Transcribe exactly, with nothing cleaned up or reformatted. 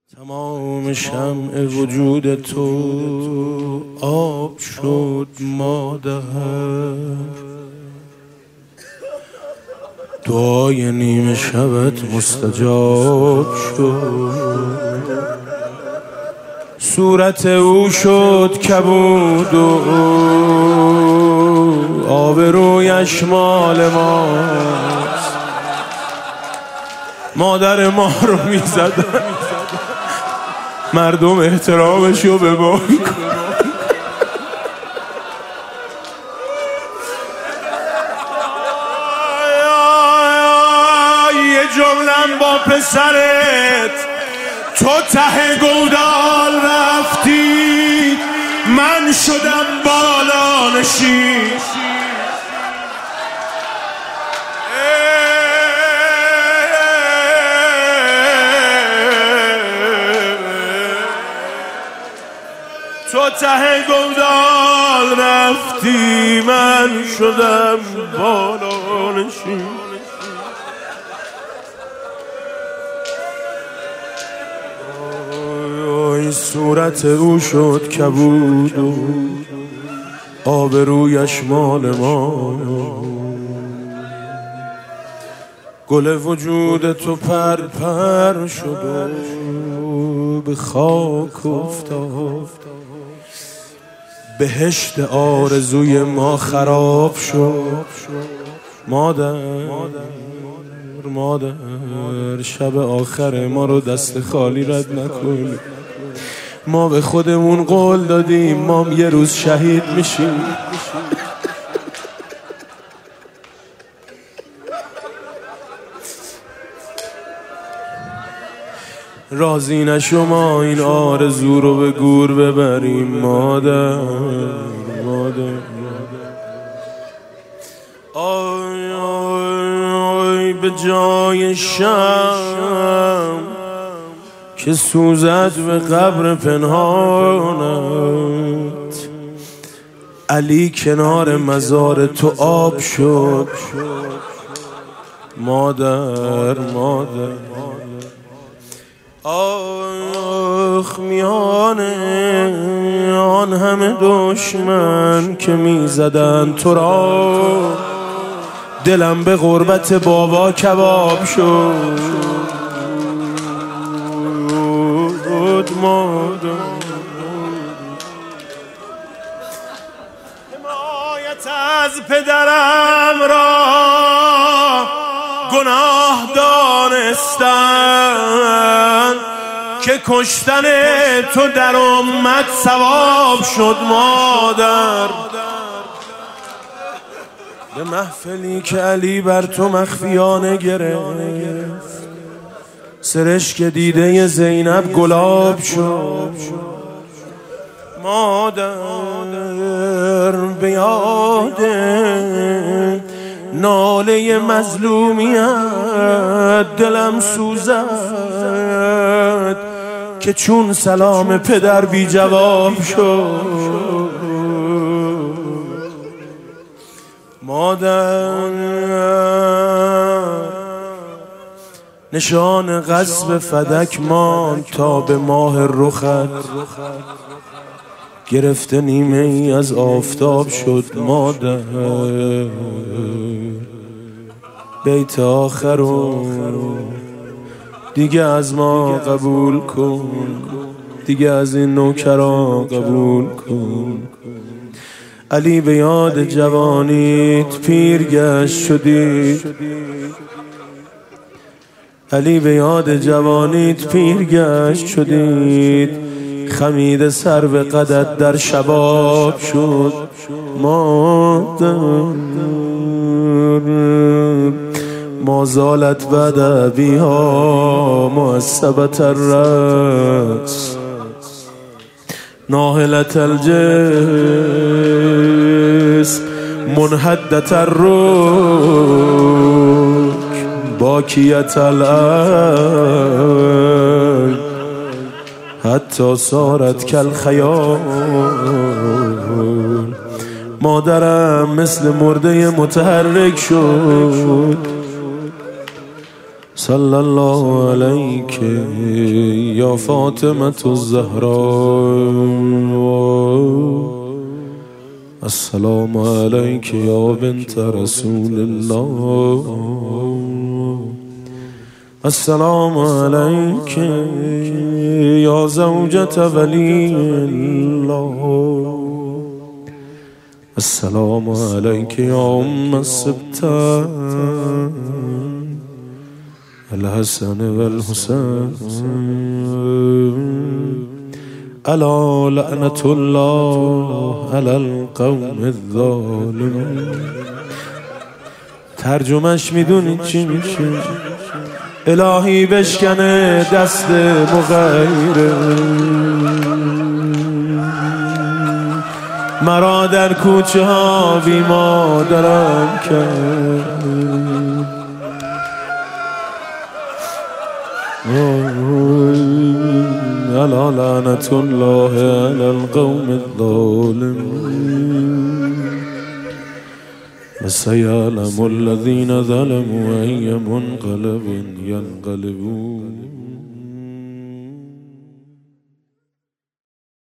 تمام شمع وجود تو آب شد مادر، دعای نیمه شبت مستجاب شد. صورت او شد کبود و آبرویش مال ماست. مادر ما رو میزدن، مردم احترامشو به ما میکنن. یه جملم با پسرت، تو ته گودال رفتی، من شدم بالا نشین. تو ته گودال رفتی، من شدم بالا نشین. آی صورت او شد کبود و آبرویش مال ما. گل وجود تو پر پر شد و به خاک افتاد. بهشت آرزوی ما خراب شد. مادر مادر شب آخر ما رو دست خالی رد نکنی. ما به خودمون قول دادیم ما یه روز شهید میشیم. راضی نشو ما این آرزو رو به گور ببریم. مادر مادر آی آی به جای شم که سوزد به قبر پنهانت، علی کنار مزار تو آب شد. مادر مادر آخ میان آن همه دشمن که میزدن تو را، دلم به غربت بابا کباب شد. مادر حمایت از پدرم را گناه دانستن که کشتن تو در امت ثواب شد. مادر به محفلی که علی بر تو مخفیانه گرفت، سرشک دیده زینب گلاب شد. مادر به یاد ناله مظلومیت دلم سوزد که چون سلام پدر بی جواب شد. مادر نشان غصب فدک ماند تا به ماه رخت، گرفته نیمه ای از آفتاب شد. مادر بیت آخر رو دیگه از ما قبول کن، دیگه از این نوکران قبول کن. علی به یاد جوانیت پیرگشت شدی، علی به یاد جوانیت پیرگشت شدید، خمید سر به قدت در شباب شد. مادر ما زالت بعد بیها معصبت الرأس، ناهلت الجسم منحدت الروح، باکیت العین حتی صارت کل خیال. مادرم مثل مرده متحرک شد. صلی الله علیک یا فاطمة الزهراء. السلام علیک یا بنت رسول الله. السلام علیک یا زوجة ولی الله. السلام علیک یا ام السبتان الحسن والحسین. الا لعنة الله على القوم الظالمین. ترجمهش میدونید چی میشه؟ الهی بشکنه دست مغیره، مرا در کوچه ها بی مادرم کرد. الا لعنة الله على القوم الظالمين. وسيعلم الذين ظلموا أي منقلب ينقلبون.